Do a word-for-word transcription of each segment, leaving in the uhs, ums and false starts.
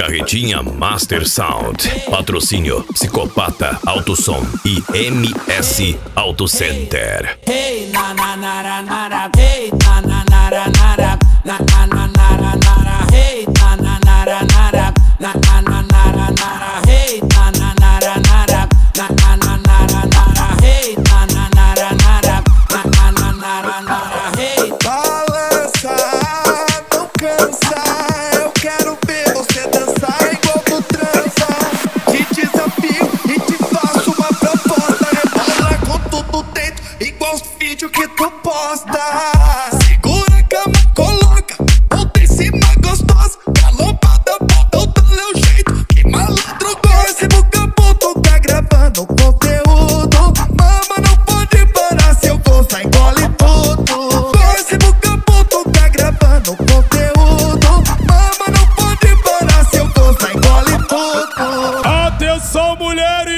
Carretinha Master Sound. Patrocínio Psicopata Auto Som e M S Auto Center. Hey na na na na na, hey na na na na na, na na na na na, hey na na na na na, na na na na na, hey na na na na na, na na na na na, hey na na na na na, na na na na na, hey. Balança, não cansa, eu quero ver você dançar igual tu transa. Te desafio e te faço uma proposta. Rebola com tudo dentro, igual os vídeos que tu posta. Segura a cama, coloca, volta em cima gostosa. Galopada, bota o teu jeito, que malandro gosta. No campo tu tá gravando conteúdo. Mama, não pode parar, se eu vou sair engole tudo. Torce no campo tu tá gravando conteúdo. Mama, não pode parar, se eu vou sair engole tudo. Atenção, mulheres!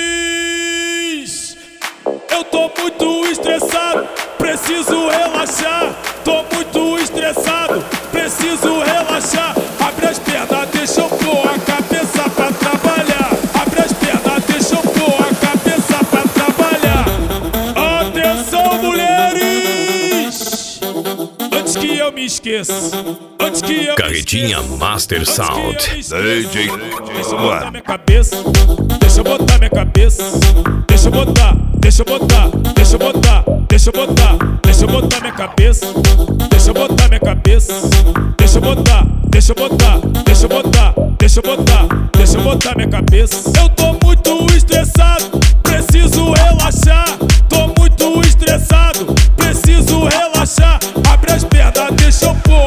Eu tô muito estressado, preciso relaxar. Tô muito estressado, preciso relaxar. Abre as pernas, deixa eu pôr a cabeça pra trabalhar. Abre as pernas, deixa eu pôr a cabeça pra trabalhar. Atenção, mulheres! Antes que eu me esqueça, antes que eu Carretinha me esqueça, Master Sound. D J, deixa eu botar minha cabeça, deixa eu botar minha cabeça, deixa eu botar, deixa eu botar, deixa eu botar, deixa eu botar, deixa eu botar minha cabeça, deixa eu botar minha cabeça, deixa eu botar, deixa eu botar, deixa eu botar, deixa eu botar, deixa eu botar minha cabeça. Eu tô muito estressado, preciso relaxar. Tô muito estressado, preciso relaxar. Abre as pernas, deixa eu pôr